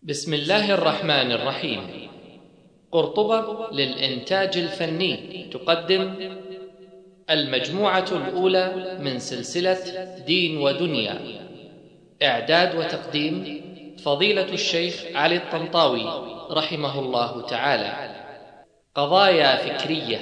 بسم الله الرحمن الرحيم. قرطبة للإنتاج الفني تقدم المجموعة الأولى من سلسلة دين ودنيا. إعداد وتقديم فضيلة الشيخ علي الطنطاوي رحمه الله تعالى. قضايا فكرية.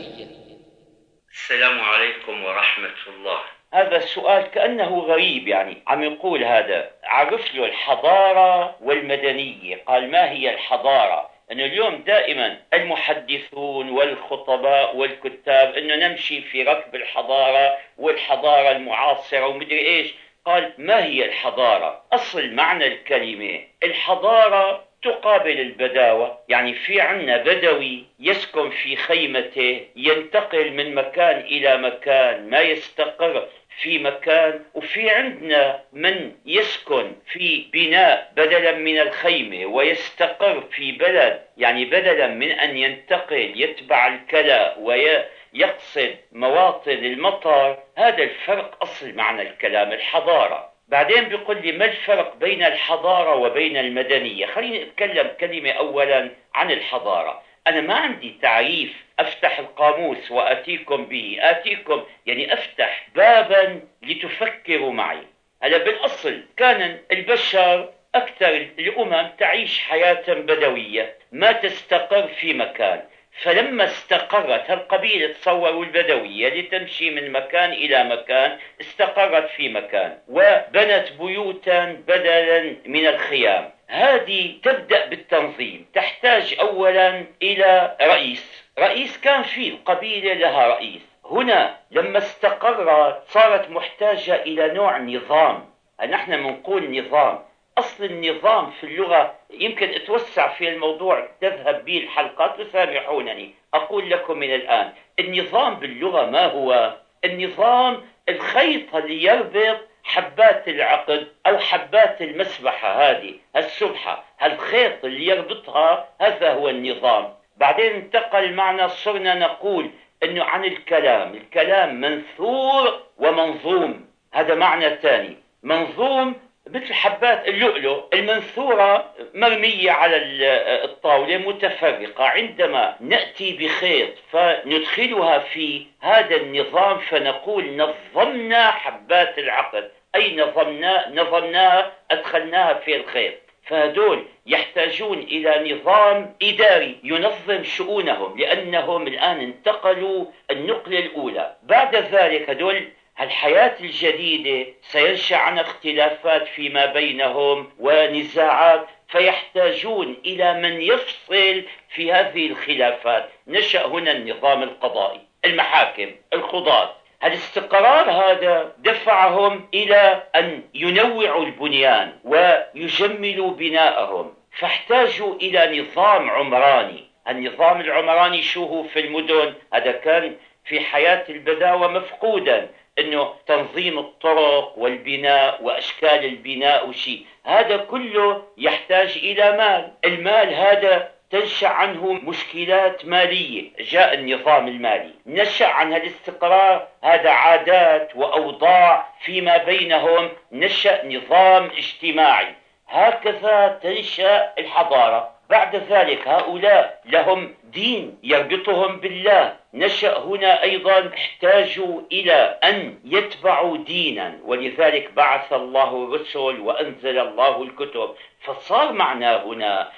السلام عليكم ورحمة الله. هذا السؤال كأنه غريب، يعني عم يقول هذا عرف له الحضارة والمدنية. قال ما هي الحضارة؟ أنه اليوم دائما المحدثون والخطباء والكتاب أنه نمشي في ركب الحضارة والحضارة المعاصرة ومدري إيش. قال ما هي الحضارة؟ أصل معنى الكلمة الحضارة تقابل البداوة، يعني في عنا بدوي يسكن في خيمته، ينتقل من مكان إلى مكان، ما يستقر في مكان. وفي عندنا من يسكن في بناء بدلا من الخيمة ويستقر في بلد، يعني بدلا من أن ينتقل يتبع الكلى ويقصد مواطن المطر. هذا الفرق، أصل معنى الكلام الحضارة. بعدين بيقول لي ما الفرق بين الحضارة وبين المدنية؟ خليني أتكلم كلمة أولا عن الحضارة. أنا ما عندي تعريف أفتح القاموس وأتيكم به، آتيكم يعني أفتح بابا لتفكروا معي. هذا بالأصل كان البشر أكثر الأمم تعيش حياة بدوية، ما تستقر في مكان. فلما استقرت القبيلة، تصوروا البدوية لتمشي من مكان إلى مكان، استقرت في مكان وبنت بيوتا بدلا من الخيام. هذه تبدأ بالتنظيم، تحتاج أولا إلى رئيس كان فيه القبيلة لها رئيس. هنا لما استقرت صارت محتاجة إلى نوع نظام. نحن منقول نظام. أصل النظام في اللغة يمكن أتوسع في الموضوع تذهب به الحلقات، وسامحونني أقول لكم من الآن النظام باللغة ما هو؟ النظام الخيط اللي يربط حبات العقد أو حبات المسبحة، هذه السبحة، الخيط اللي يربطها، هذا هو النظام. بعدين انتقل معنا، صرنا نقول أنه عن الكلام منثور ومنظوم. هذا معنى ثاني. منظوم مثل حبات اللؤلؤ، المنثورة مرمية على الطاولة متفرقة، عندما نأتي بخيط فندخلها في هذا النظام فنقول نظمنا حبات العقد، أي نظمناها أدخلناها في الخيط. فهدول يحتاجون إلى نظام إداري ينظم شؤونهم، لأنهم الآن انتقلوا النقلة الأولى. بعد ذلك هدول الحياة الجديدة سينشأ عن اختلافات فيما بينهم ونزاعات، فيحتاجون إلى من يفصل في هذه الخلافات. نشأ هنا النظام القضائي، المحاكم، القضاة. الاستقرار هذا دفعهم إلى أن ينوعوا البنيان ويجملوا بناءهم، فاحتاجوا إلى نظام عمراني. النظام العمراني شو هو في المدن؟ هذا كان في حياة البداوة مفقودا، انه تنظيم الطرق والبناء واشكال البناء وشيء، هذا كله يحتاج الى مال. المال هذا تنشأ عنه مشكلات مالية، جاء النظام المالي. نشأ عن الاستقرار هذا عادات وأوضاع فيما بينهم، نشأ نظام اجتماعي. هكذا تنشأ الحضارة. بعد ذلك هؤلاء لهم دين يربطهم بالله، نشأ هنا أيضا احتاجوا إلى أن يتبعوا دينا، ولذلك بعث الله الرسل وأنزل الله الكتب. فصار معنا هنا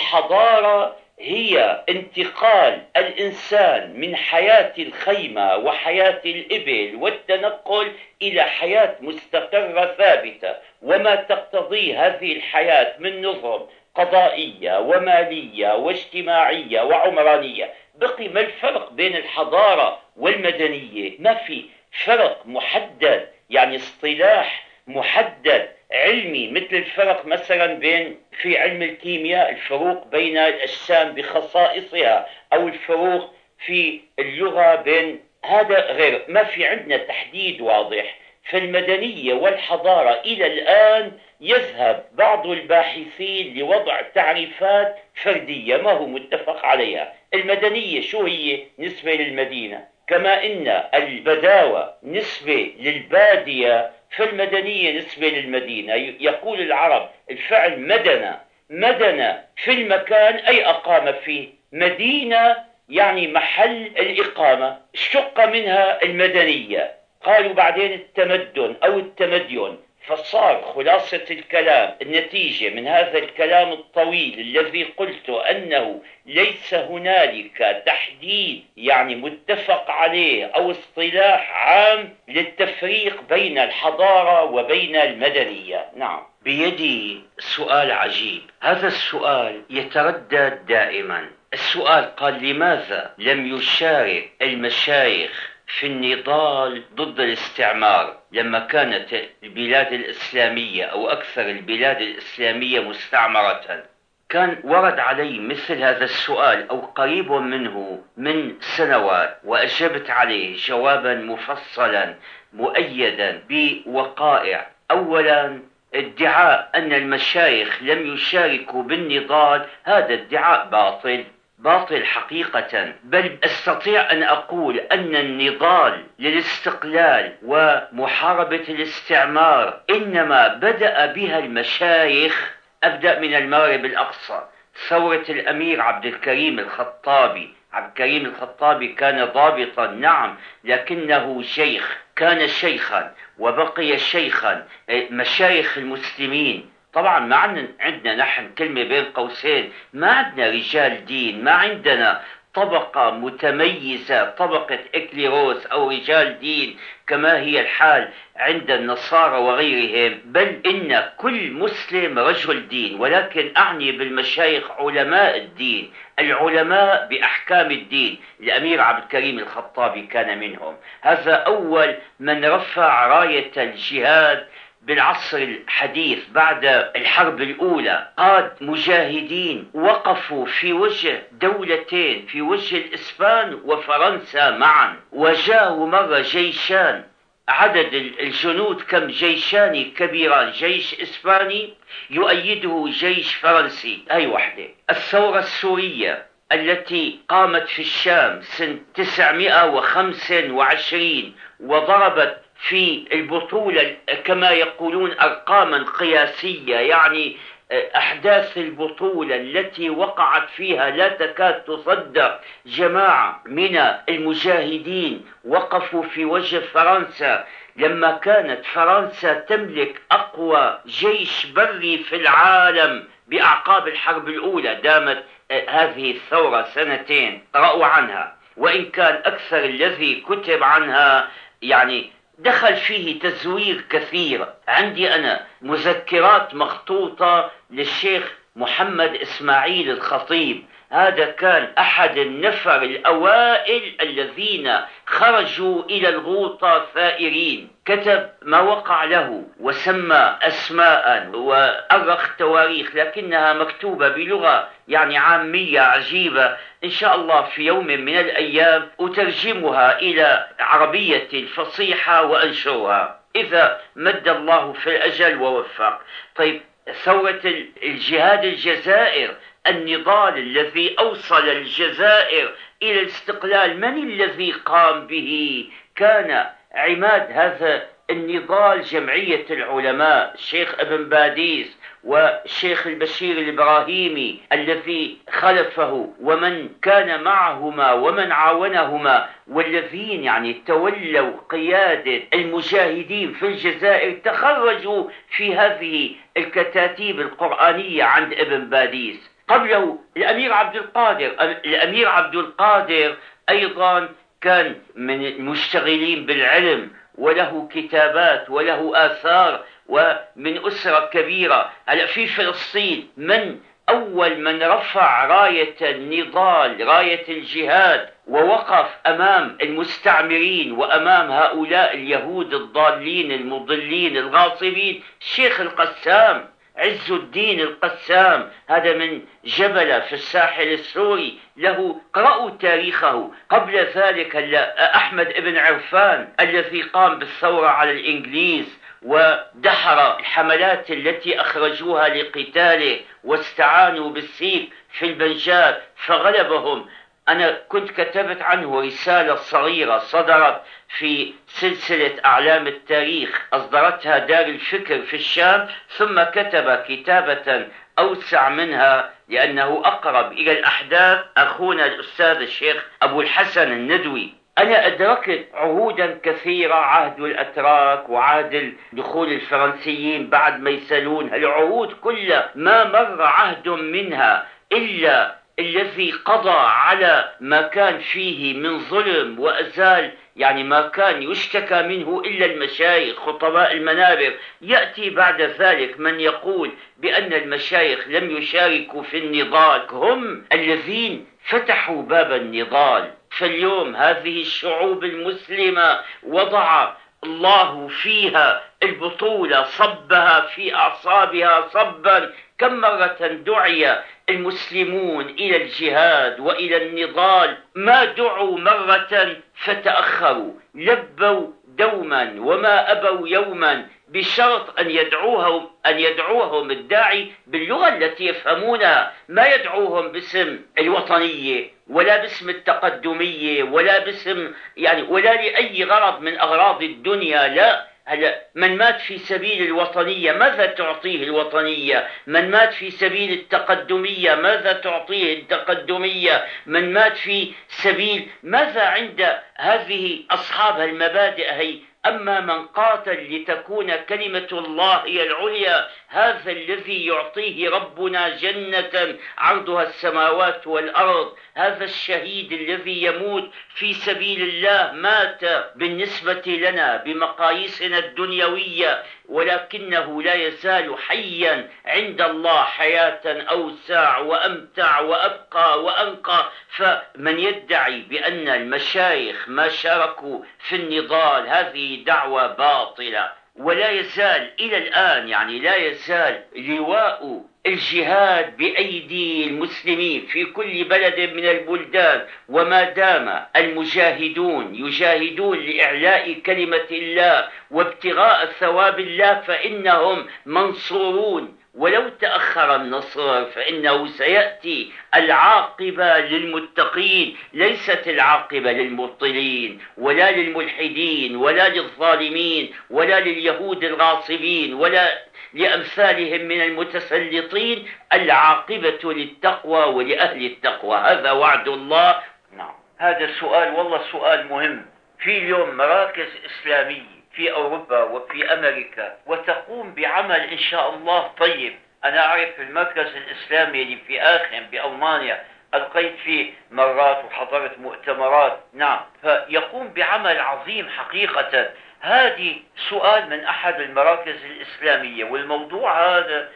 الحضارة هي انتقال الإنسان من حياة الخيمة وحياة الإبل والتنقل إلى حياة مستقرة ثابتة، وما تقتضيه هذه الحياة من نظم قضائية ومالية واجتماعية وعمرانية. بقي ما الفرق بين الحضارة والمدنية؟ ما في فرق محدد، يعني اصطلاح محدد علمي، مثل الفرق مثلا بين في علم الكيمياء الفروق بين الأجسام بخصائصها، أو الفروق في اللغة بين هذا غير. ما في عندنا تحديد واضح. فالمدنية والحضارة إلى الآن يذهب بعض الباحثين لوضع تعريفات فردية ما هو متفق عليها. المدنية شو هي؟ نسبة للمدينة، كما إن البداوة نسبة للبادية، فالمدنية نسبة للمدينة. يقول العرب الفعل مدنة، مدن في المكان أي أقام فيه. مدينة يعني محل الإقامة، اشتق منها المدنية. قالوا بعدين التمدن أو التمدين. فصار خلاصة الكلام، النتيجة من هذا الكلام الطويل الذي قلت أنه ليس هنالك تحديد يعني متفق عليه أو اصطلاح عام للتفريق بين الحضارة وبين المدنية. نعم. بيدي سؤال عجيب، هذا السؤال يتردد دائما. السؤال قال: لماذا لم يشارك المشايخ في النضال ضد الاستعمار لما كانت البلاد الإسلامية أو أكثر البلاد الإسلامية مستعمرة؟ كان ورد علي مثل هذا السؤال أو قريب منه من سنوات، وأجبت عليه جوابا مفصلا مؤيدا بوقائع. أولا، ادعاء أن المشايخ لم يشاركوا بالنضال هذا ادعاء باطل حقيقة، بل أستطيع أن أقول أن النضال للاستقلال ومحاربة الاستعمار إنما بدأ بها المشايخ. أبدأ من المغرب الأقصى، ثورة الأمير عبد الكريم الخطابي. عبد الكريم الخطابي كان ضابطا نعم، لكنه شيخ، كان شيخا وبقي شيخا. مشايخ المسلمين طبعا ما عندنا نحن كلمة بين قوسين، ما عندنا رجال دين، ما عندنا طبقة متميزة، طبقة إكليروس أو رجال دين كما هي الحال عند النصارى وغيرهم، بل إن كل مسلم رجل دين. ولكن أعني بالمشايخ علماء الدين، العلماء بأحكام الدين. الأمير عبد الكريم الخطابي كان منهم. هذا أول من رفع راية الجهاد بالعصر الحديث بعد الحرب الأولى. قاد مجاهدين وقفوا في وجه دولتين، في وجه الإسبان وفرنسا معا، وجاءوا مرة جيشان، عدد الجنود كم؟ جيشان كبيران، جيش إسباني يؤيده جيش فرنسي. أي وحدة. الثورة السورية التي قامت في الشام سنة 925 وضربت في البطولة كما يقولون أرقاما قياسية، يعني أحداث البطولة التي وقعت فيها لا تكاد تصدق. جماعة من المجاهدين وقفوا في وجه فرنسا لما كانت فرنسا تملك أقوى جيش بري في العالم بأعقاب الحرب الأولى. دامت هذه الثورة سنتين، قرأوا عنها، وإن كان أكثر الذي كتب عنها يعني دخل فيه تزوير كثير. عندي أنا مذكرات مخطوطة للشيخ محمد إسماعيل الخطيب، هذا كان أحد النفر الأوائل الذين خرجوا إلى الغوطة ثائرين. كتب ما وقع له وسمى أسماء وأرخ تواريخ، لكنها مكتوبة بلغة يعني عامية عجيبة. إن شاء الله في يوم من الأيام أترجمها إلى عربية الفصيحة وأنشرها إذا مد الله في الأجل ووفق. طيب، ثورة الجهاد الجزائر، النضال الذي أوصل الجزائر إلى الاستقلال، من الذي قام به؟ كان عماد هذا النضال جمعية العلماء، الشيخ ابن باديس والشيخ البشير الإبراهيمي الذي خلفه، ومن كان معهما ومن عاونهما، والذين يعني تولوا قيادة المجاهدين في الجزائر تخرجوا في هذه الكتاتيب القرآنية عند ابن باديس. قبله الأمير عبد القادر. الأمير عبد القادر أيضا كان من المشتغلين بالعلم، وله كتابات وله آثار، ومن أسرة كبيرة. هلا في فلسطين، من أول من رفع راية النضال، راية الجهاد، ووقف أمام المستعمرين وأمام هؤلاء اليهود الضالين المضلين الغاصبين؟ الشيخ القسام، عز الدين القسام، هذا من جبلة في الساحل السوري، له قرأوا تاريخه. قبل ذلك أحمد ابن عرفان الذي قام بالثورة على الإنجليز ودحر الحملات التي أخرجوها لقتاله، واستعانوا بالسيف في البنجاب فغلبهم. أنا كنت كتبت عنه رسالة صغيرة صدرت في سلسلة أعلام التاريخ، أصدرتها دار الفكر في الشام، ثم كتب كتابة أوسع منها لأنه أقرب إلى الأحداث أخونا الأستاذ الشيخ أبو الحسن الندوي. أنا أدركت عهودا كثيرة، عهد الأتراك وعهد دخول الفرنسيين بعد ميسلون، العهود كلها ما مر عهد منها إلا الذي قضى على ما كان فيه من ظلم وأزال يعني ما كان يشتكى منه إلا المشايخ خطباء المنابر. يأتي بعد ذلك من يقول بأن المشايخ لم يشاركوا في النضال، هم الذين فتحوا باب النضال. فاليوم هذه الشعوب المسلمة وضع الله فيها البطولة، صبها في أعصابها صبا. كم مرة دعي المسلمون إلى الجهاد وإلى النضال، ما دعوا مرة فتأخروا، لبوا دوما وما أبوا يوما، بشرط أن يدعوهم الداعي باللغة التي يفهمونها، ما يدعوهم باسم الوطنية ولا باسم التقدمية ولا باسم ولا لأي غرض من أغراض الدنيا. لا، هلا من مات في سبيل الوطنية ماذا تعطيه الوطنية؟ من مات في سبيل التقدمية ماذا تعطيه التقدمية؟ من مات في سبيل ماذا عند هذه أصحاب المبادئ هي؟ أما من قاتل لتكون كلمة الله هي العليا، هذا الذي يعطيه ربنا جنة عرضها السماوات والأرض. هذا الشهيد الذي يموت في سبيل الله مات بالنسبة لنا بمقاييسنا الدنيوية، ولكنه لا يزال حيا عند الله حياة أوسع وأمتع وأبقى وأنقى. فمن يدعي بأن المشايخ ما شاركوا في النضال هذه دعوة باطلة. ولا يزال إلى الآن لا يزال لواء الجهاد بأيدي المسلمين في كل بلد من البلدان، وما دام المجاهدون يجاهدون لإعلاء كلمة الله وابتغاء ثواب الله فإنهم منصورون. ولو تأخر النصر فإنه سيأتي. العاقبة للمتقين، ليست العاقبة للمبطلين ولا للملحدين ولا للظالمين ولا لليهود الغاصبين ولا لأمثالهم من المتسلطين. العاقبة للتقوى ولأهل التقوى، هذا وعد الله. نعم، هذا السؤال والله سؤال مهم. في اليوم مراكز إسلامية في أوروبا وفي أمريكا وتقوم بعمل إن شاء الله طيب. أنا أعرف المركز الإسلامي اللي في آخن بألمانيا، ألقيت فيه مرات وحضرت مؤتمرات. نعم، فيقوم بعمل عظيم حقيقة. هذه سؤال من أحد المراكز الإسلامية، والموضوع هذا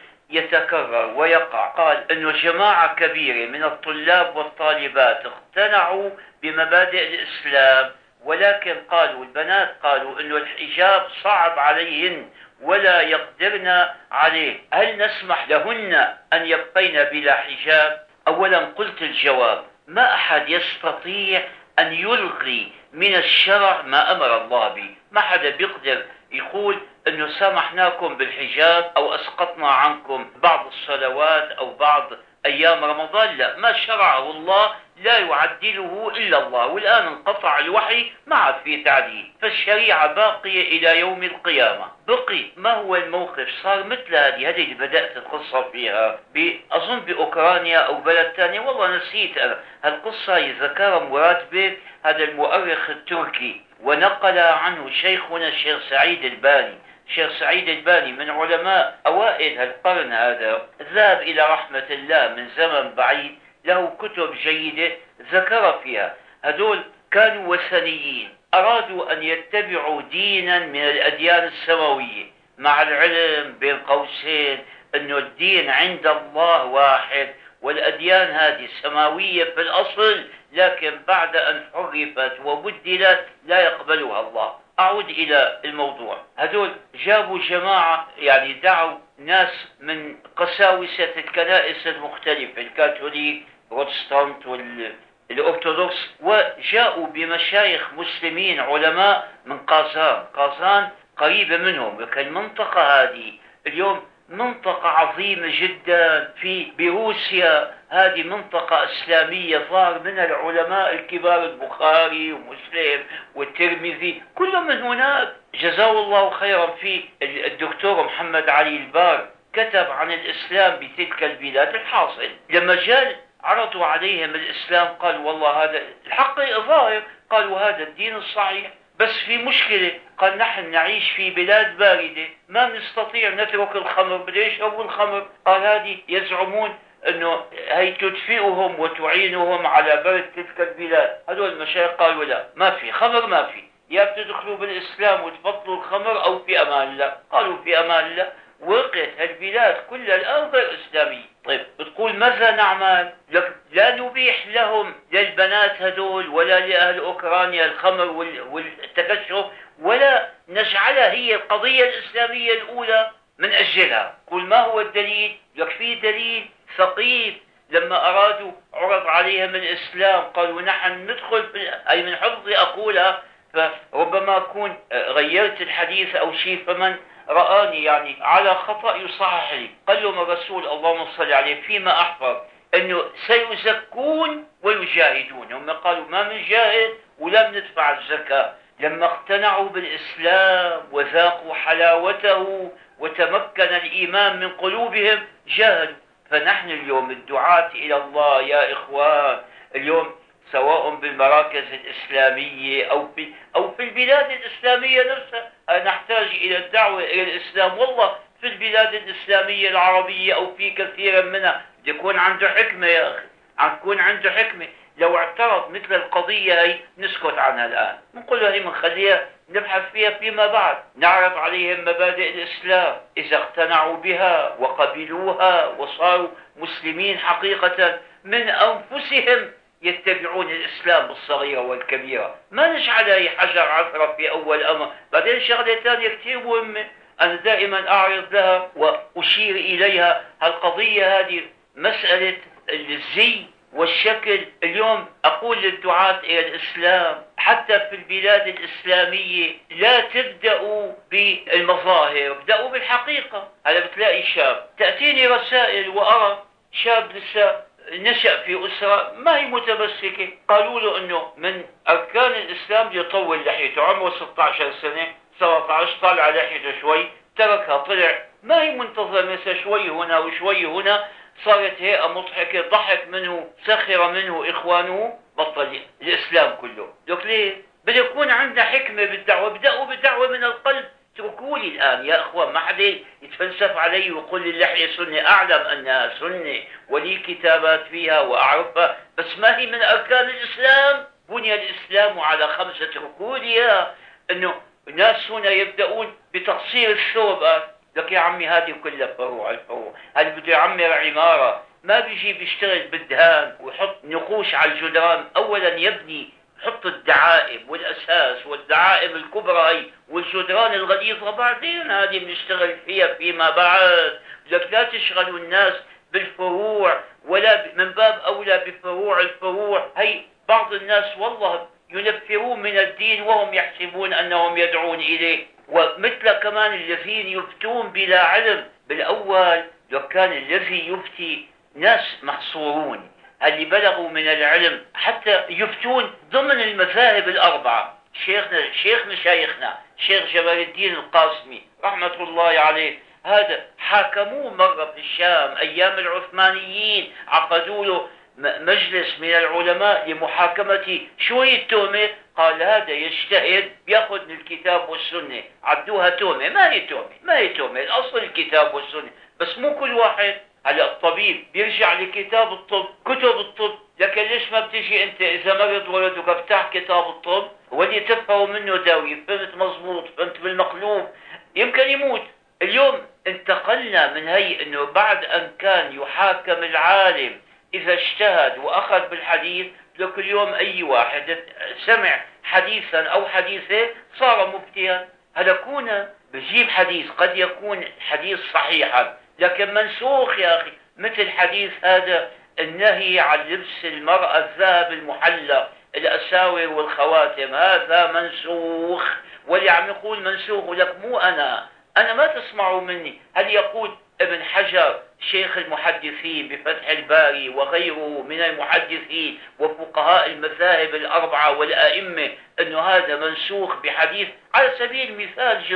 يتكرر ويقع. قال أنه جماعة كبيرة من الطلاب والطالبات اقتنعوا بمبادئ الإسلام، ولكن قالوا البنات قالوا أنه الحجاب صعب عليهن ولا يقدرن عليه. هل نسمح لهن أن يبقين بلا حجاب؟ أولا قلت الجواب: ما أحد يستطيع أن يلغي من الشرع ما أمر الله به. ما حدا بيقدر يقول أنه سامحناكم بالحجاب أو أسقطنا عنكم بعض الصلوات أو بعض أيام رمضان. لا، ما شرعه الله لا يعدله إلا الله، والآن انقطع الوحي ما عاد فيه تعديل، فالشريعة باقية إلى يوم القيامة. بقي ما هو الموقف؟ صار مثل هذه اللي بدأت القصة فيها أظن بأوكرانيا أو بلد تاني، والله نسيت أنا هالقصة. يذكرها مراد بيك هذا المؤرخ التركي، ونقل عنه شيخنا الشيخ سعيد الباني. الشيخ سعيد الباني من علماء أوائل هالقرن هذا، ذهب إلى رحمة الله من زمن بعيد، له كتب جيدة ذكر فيها هدول كانوا وثنيين، أرادوا أن يتبعوا دينا من الأديان السماوية، مع العلم بين قوسين أنه الدين عند الله واحد، والأديان هذه سماوية في الأصل، لكن بعد أن حرفت وبدلت لا يقبلها الله. أعود إلى الموضوع. هدول جابوا جماعة دعوا ناس من قساوسة الكنائس المختلفة، الكاثوليك بروتستانت والأرثوذكس، وجاءوا بمشايخ مسلمين علماء من قازان قريبة منهم. لكن المنطقة هذه اليوم منطقة عظيمة جدا بروسيا، هذه منطقة إسلامية، ظهر منها العلماء الكبار، البخاري ومسلم والترمذي كلهم من هناك. جزاه الله خيرا في الدكتور محمد علي البار، كتب عن الإسلام بتلك البلاد. الحاصل لما جاء عرضوا عليهم الإسلام قال والله هذا الحق ظاهر، قالوا هذا الدين الصحيح، بس في مشكلة. قال نحن نعيش في بلاد باردة ما نستطيع نترك الخمر، بده يشربوا الخمر. قال هذه يزعمون انه هي تدفئهم وتعينهم على برد تلك البلاد. هذول المشايخ قالوا لا، ما في خمر، ما في، يا بتدخلوا بالإسلام وتبطلوا الخمر أو في أمان الله. قالوا في أمان الله. وقت البلاد كلها الآن غير إسلامية. طيب بتقول ماذا نعمل؟ لا نبيح لهم للبنات هدول ولا لأهل أوكرانيا الخمر والتكشف، ولا نجعلها هي القضية الإسلامية الأولى من أجلها. قل ما هو الدليل؟ في دليل ثقيف لما أرادوا عرض عليهم الإسلام قالوا نحن ندخل أي من حفظي أقولها، فربما أكون غيرت الحديث أو شيء، فمن رآني يعني على خطأ يصحح لي. قال لهم الرسول اللهم صل عليه فيما أحفظ أنه سيزكون ويجاهدون. هم قالوا ما بنجاهد ولا بندفع الزكاة. لما اقتنعوا بالإسلام وذاقوا حلاوته وتمكن الإيمان من قلوبهم جاهدوا. فنحن اليوم الدعاة إلى الله يا إخوان اليوم سواء بالمراكز الإسلامية أو في البلاد الإسلامية نفسها نحتاج إلى الدعوة إلى الإسلام. والله في البلاد الإسلامية العربية أو في كثير منها يكون عنده حكمة يا أخي، يكون عنده حكمة. لو اعترض مثل القضية هي نسكت عنها الآن، نقول هي منخليها نبحث فيها فيما بعد، نعرض عليهم مبادئ الإسلام. إذا اقتنعوا بها وقبلوها وصاروا مسلمين حقيقة من أنفسهم يتبعون الإسلام الصغيرة والكبيرة، ما نجعل أي حجر عثرة في أول أمر. بعدين شغلة ثانية كثير مهمة أنا دائما أعرض لها وأشير إليها، هالقضية هذه مسألة الزي والشكل. اليوم أقول للدعاة إلى الإسلام حتى في البلاد الإسلامية لا تبدأوا بالمظاهر، ابدأوا بالحقيقة. هلا بتلاقي شاب تأتيني رسائل وأرى شاب لسه نشأ في أسرة ما هي متمسكة، قالوا له أنه من أركان الإسلام يطول لحيته، عمره 16 سنة 17 طالع لحيته شوي تركها، طلع ما هي منتظمة، شوي هنا وشوي هنا، صارت هيئة مضحكة، ضحك منه سخر منه إخوانه، بطل الإسلام كله. دوك ليه؟ بده يكون عندنا حكمة بالدعوة. ابدأوا بالدعوة من القلب. اتركوا لي الآن يا أخوان، ما حدا يتفلسف علي ويقول لي اللحية سنة. أعلم أنها سنة ولي كتابات فيها وأعرفها، بس ما هي من أركان الإسلام. بني الإسلام على 5 ركون. أنه الناس هنا يبدأون بتقصير الثوب. لك يا عمي هذه كلها فروع. هل بده يعمر عمارة ما بيجي بيشتغل بالدهان ويحط نقوش على الجدران؟ أولا يبني، حط الدعائم والأساس والدعائم الكبرى هي والجدران الغليظة، بعدين هذه بنشتغل فيها فيما بعد. لك لا تشغلوا الناس بالفروع، ولا من باب أولى بفروع الفروع. هي بعض الناس والله ينفرون من الدين وهم يحسبون أنهم يدعون إليه. ومثل كمان الذين يفتون بلا علم. بالأول لو كان الذي يفتي ناس محصورون اللي بلغوا من العلم حتى يفتون ضمن المذاهب الأربعة. شيخ مشايخنا شيخ جمال الدين القاسمي رحمة الله عليه، هذا حاكموه مرة في الشام أيام العثمانيين، عقدوا له مجلس من العلماء لمحاكمة شوية تهمة. قال هذا يجتهد بياخذ من الكتاب والسنة، عدوها تهمة. ما هي تهمة، الأصل الكتاب والسنة، بس مو كل واحد. هلا الطبيب بيرجع لكتاب الطب، كتب الطب، لكن ليش ما بتجي انت اذا مرض ولدك افتح كتاب الطب ولي تفهم منه داوي، فهمت مزبوط، فهمت بالمقلوب، يمكن يموت. اليوم انتقلنا من هي انه بعد ان كان يحاكم العالم اذا اجتهد واخذ بالحديث، لك اليوم اي واحد سمع حديثا او حديثين صار مفتيا. هلا كونا بجيب حديث قد يكون حديث صحيحا لكن منسوخ يا أخي، مثل حديث هذا النهي عن لبس المرأة الذهب المحلى، الأساور والخواتم، هذا منسوخ. واللي عم يقول منسوخ ولك مو أنا ما تسمعوا مني. هل يقول ابن حجر شيخ المحدثين بفتح الباري وغيره من المحدثين وفقهاء المذاهب الأربعة والأئمة أنه هذا منسوخ بحديث؟ على سبيل المثال جبت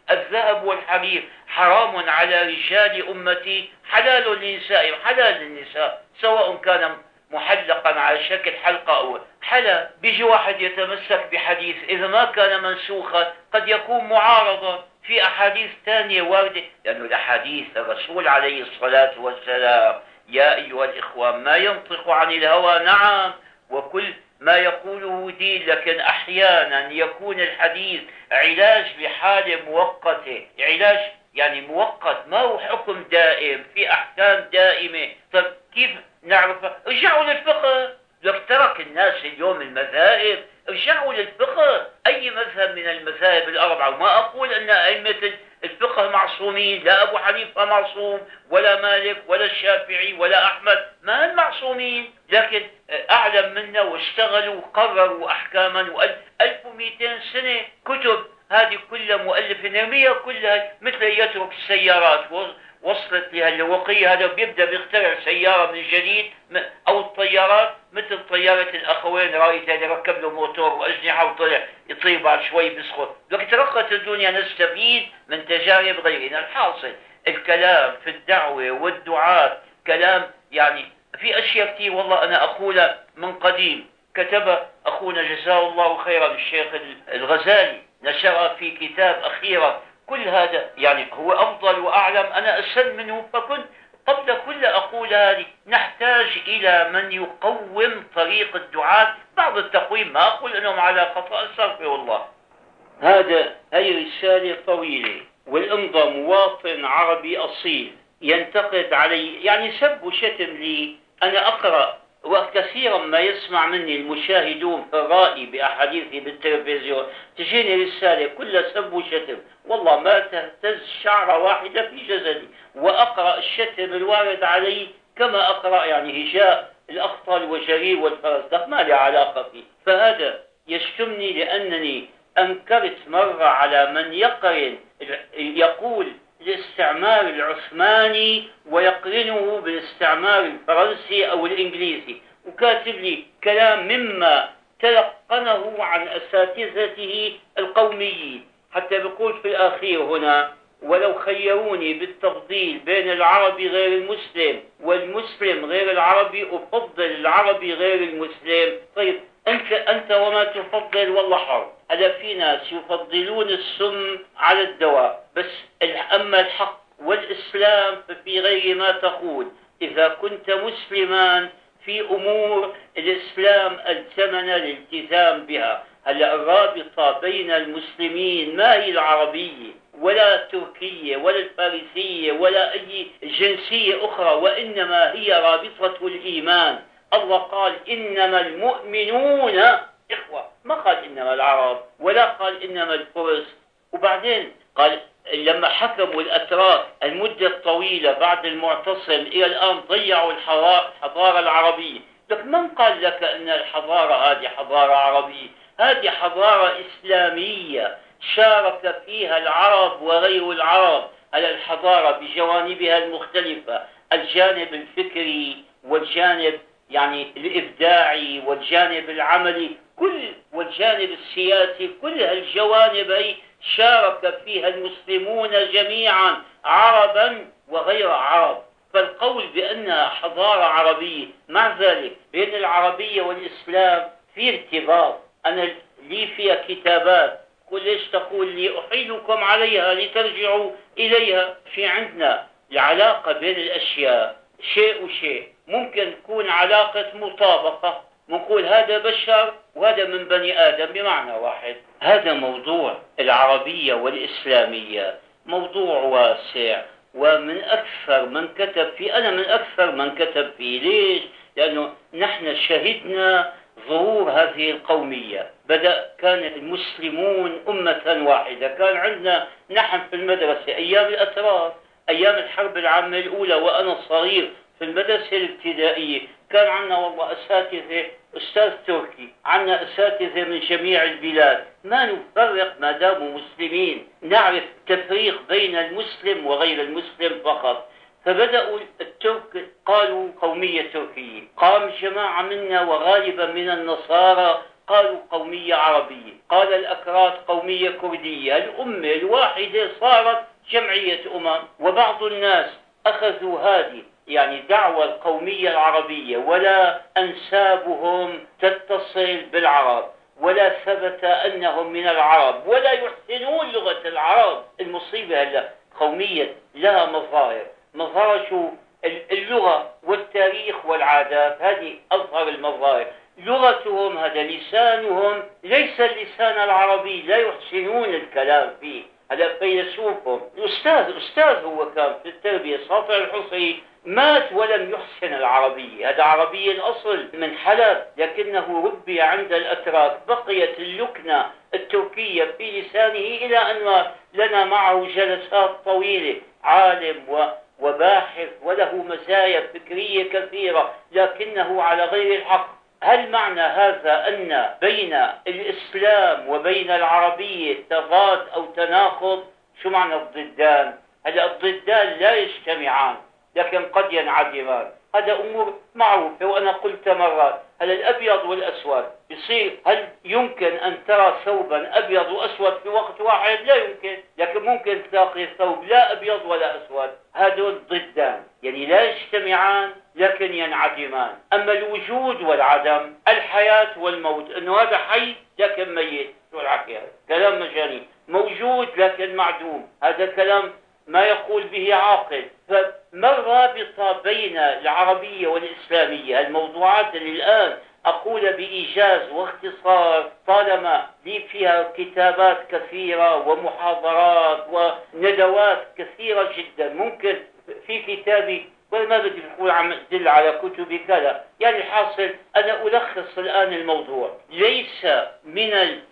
الذهب والحرير حرام على رجال أمتي، حلال لنسائهم، حلال للنساء، سواء كان محلقا على شكل حلقة أو حلال. بيجي واحد يتمسك بحديث إذا ما كان منسوخا قد يكون معارضا في أحاديث ثانية واردة، لأنه الأحاديث الرسول عليه الصلاة والسلام يا أيها الإخوان ما ينطق عن الهوى، نعم، وكل ما يقوله دين، لكن أحيانا يكون الحديث علاج لحالة مؤقتة، علاج يعني مؤقت، ما هو حكم دائم، في أحكام دائمة. طب كيف نعرفها؟ ارجعوا للفقه. لك ترك الناس اليوم المذاهب، ارجعوا للفقه. أي مذهب من المذاهب الأربعة، وما أقول أن أئمة الفقه معصومين، لا أبو حنيفة معصوم ولا مالك ولا الشافعي ولا أحمد، ما هم معصومين، لكن أعلم منا واشتغلوا وقرروا أحكاما، و1200 سنة كتب، هذه كلها مؤلفة نرميها كلها، مثل يترك السيارات وصلت لها الوقية، هذا بيبدأ بيخترع سيارة من جديد، أو الطيارات مثل طيارة الأخوين رايت اللي ركب له موتور وأجنحة وطلع يطير بعد شوي بيسخن. لك ترقت الدنيا، نستفيد من تجارب غيرنا. الحاصل الكلام في الدعوة والدعاة كلام، يعني في أشياء كتير والله أنا أقولها من قديم، كتب أخونا جزاه الله خيرا الشيخ الغزالي، نشر في كتاب أخيرا، كل هذا يعني هو أفضل وأعلم، أنا أسن منه، فكنت قبل كل أقول هذه نحتاج إلى من يقوم طريق الدعاة، بعض التقويم ما أقول أنهم على خطأ، استغفر الله. هي رسالة طويلة، والإمضاء مواطن عربي أصيل ينتقد علي، يعني سب وشتم لي، أنا أقرأ، وكثيرا ما يسمع مني المشاهدون في الرأي بأحاديثي بالتلفزيون تجيني رسالة كلها سب وشتم، والله ما تهتز شعرة واحدة في جسدي، وأقرأ الشتم الوارد علي كما أقرأ يعني هجاء الأخطل وجرير والفرس، ما لي علاقة فيه. فهذا يشتمني لأنني أنكرت مرة على من يقول الاستعمار العثماني ويقرنه بالاستعمار الفرنسي أو الإنجليزي، وكاتب لي كلام مما تلقنه عن أساتذته القوميين، حتى بيقول في الأخير هنا: ولو خيروني بالتفضيل بين العربي غير المسلم والمسلم غير العربي أفضل العربي غير المسلم. طيب أنت وما تفضل والله حر. هذا في ناس يفضلون السم على الدواء، بس أما الحق والإسلام ففي غير ما تقول. إذا كنت مسلما في أمور الإسلام ألزمنا الالتزام بها. هلا الرابطة بين المسلمين ما هي العربية ولا التركية ولا الفارسية ولا أي جنسية أخرى، وإنما هي رابطة الإيمان. الله قال إنما المؤمنون إخوة، ما قال إنما العرب ولا قال إنما الفرس. وبعدين قال لما حكموا الأتراك المدة الطويلة بعد المعتصم إلى الآن ضيعوا الحضارة العربية. لك من قال لك أن الحضارة هذه حضارة عربية؟ هذه حضارة إسلامية شارك فيها العرب وغير العرب على الحضارة بجوانبها المختلفة، الجانب الفكري والجانب يعني الإبداعي والجانب العملي والجانب السياسي، كل هالجوانب شارك فيها المسلمون جميعا عربا وغير عرب. فالقول بأنها حضارة عربية، مع ذلك بين العربية والإسلام في ارتباط، أنا لي فيها كتابات، قل ليش تقول لي أحيلكم عليها لترجعوا إليها. في عندنا العلاقة بين الأشياء شيء وشيء، ممكن تكون علاقة مطابقة، نقول هذا بشر وهذا من بني آدم بمعنى واحد. هذا موضوع العربية والإسلامية موضوع واسع، ومن أكثر من كتب فيه، أنا من أكثر من كتب فيه. ليش؟ لأنه نحن شهدنا ظهور هذه القومية. كان المسلمون أمة واحدة، كان عندنا نحن في المدرسة أيام الأتراك، أيام الحرب العامة الأولى وأنا صغير في المدرسة الابتدائية، كان عندنا والله أساتذة، أستاذ تركي، عندنا أساتذة من جميع البلاد، ما نفرق ما داموا مسلمين، نعرف تفريق بين المسلم وغير المسلم فقط. فبدأوا الترك قالوا قومية تركية، قام جماعة منا وغالبا من النصارى قالوا قومية عربية، قال الأكراد قومية كردية، الأمة الواحدة صارت جمعية وبعض الناس أخذوا هذه يعني دعوى القومية العربية ولا أنسابهم تتصل بالعرب ولا ثبت أنهم من العرب ولا يحسنون لغة العرب. المصيبة هلا قومية لها مظاهر شو؟ اللغة والتاريخ والعادات، هذه أظهر المظاهر. لغتهم هذا لسانهم ليس اللسان العربي، لا يحسنون الكلام فيه. هذا فيلسوفهم أستاذ هو كان في التربية صافع الحصري مات ولم يحسن العربية، هذا عربي الأصل من حلب لكنه ربي عند الأتراك، بقيت اللكنة التركية في لسانه إلى أن لنا معه جلسات طويلة. عالم وباحث وله مزايا فكرية كثيرة لكنه على غير الحق. هل معنى هذا أن بين الإسلام وبين العربية تضاد أو تناقض؟ شو معنى الضدان؟ هذا الضدان لا يجتمعان لكن قد ينعدمان، هذا أمور معروفة. وأنا قلت مرات هل الأبيض والأسود يصير، هل يمكن أن ترى ثوبا أبيض وأسود في وقت واحد؟ لا يمكن، لكن ممكن تلاقي ثوب لا أبيض ولا أسود. هذول ضدان يعني لا يجتمعان لكن ينعدمان. أما الوجود والعدم، الحياة والموت، أنه هذا حي لكن ميت، شو الحكي هذا؟ كلام مجاني. موجود لكن معدوم، هذا كلام ما يقول به عاقل. فما الرابطة بين العربية والإسلامية؟ الموضوعات اللي الآن أقول بإيجاز واختصار طالما لي فيها كتابات كثيرة ومحاضرات وندوات كثيرة جدا، ممكن في كتابي وما بدي أقول عم أدل على كتبي كذا، يعني الحاصل أنا ألخص الآن الموضوع. ليس من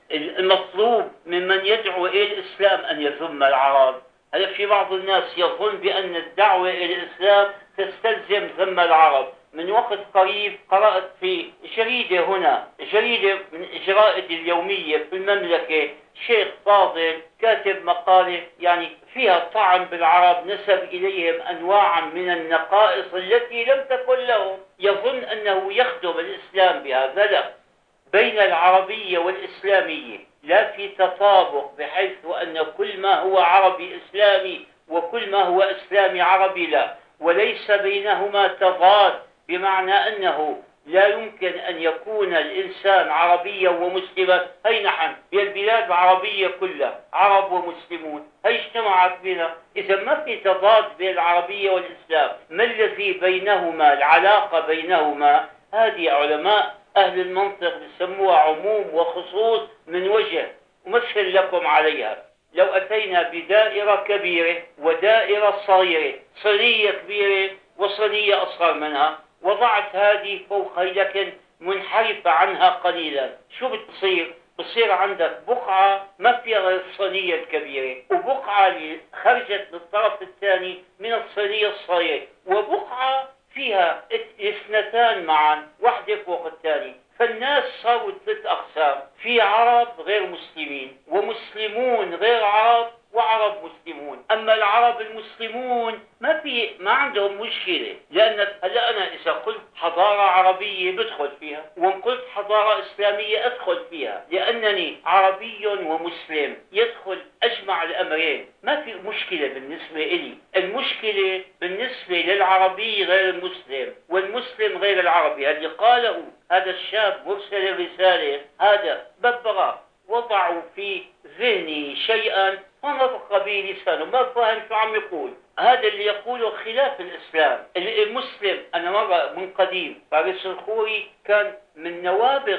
المطلوب ممن يدعو إلى الإسلام أن يذم العرب. هل في بعض الناس يظن بأن الدعوة إلى الإسلام تستلزم ذم العرب؟ من وقت قريب قرأت في جريدة هنا، جريدة من الجرائد اليومية في المملكة، شيخ فاضل كاتب مقالة يعني فيها طعن بالعرب، نسب إليهم أنواعا من النقائص التي لم تكن لهم. يظن أنه يخدم الإسلام بهذا. لا، بين العربية والإسلامية لا في تطابق بحيث أن كل ما هو عربي إسلامي وكل ما هو إسلامي عربي، لا، وليس بينهما تضاد بمعنى أنه لا يمكن أن يكون الإنسان عربيا ومسلما. هي نحن في البلاد العربية كلها عرب ومسلمون، هي اجتمعت بنا. إذا ما في تضاد بين العربية والإسلام، ما الذي بينهما؟ العلاقة بينهما هذه علماء أهل المنطق بيسموها عموم وخصوص من وجه، أمثل لكم عليها. لو أتينا بدائرة كبيرة ودائرة صغيرة، صينية كبيرة وصينية أصغر منها، وضعت هذه فوق هي لكن منحرفة عنها قليلا، شو بتصير؟ بصير عندك بقعة ما فيها غير الصينية الكبيرة، وبقعة اللي خرجت للطرف الثاني من الصينية الصغيرة، وبقعة فيها اثنتان معا، واحدة فوق الثاني. فالناس صاروا 3 أقسام، في عرب غير مسلمين ومسلمون غير عرب وعرب مسلمون. أما العرب المسلمون ما عندهم مشكلة، لأن هلا أنا إذا قلت حضارة عربية بدخل فيها، وإن قلت حضارة إسلامية أدخل فيها، لأنني عربي ومسلم يدخل أجمع الأمرين، ما في مشكلة بالنسبة إلي. المشكلة بالنسبة للعربي غير المسلم والمسلم غير العربي. اللي قاله هذا الشاب مرسل الرسالة هذا ببغى وضعوا في ذهني شيئا ونطق به لسانه، ما فاهم شو عم يقول. هذا اللي يقوله خلاف الإسلام. المسلم، أنا مرة من قديم فارس الخوري كان من نوابغ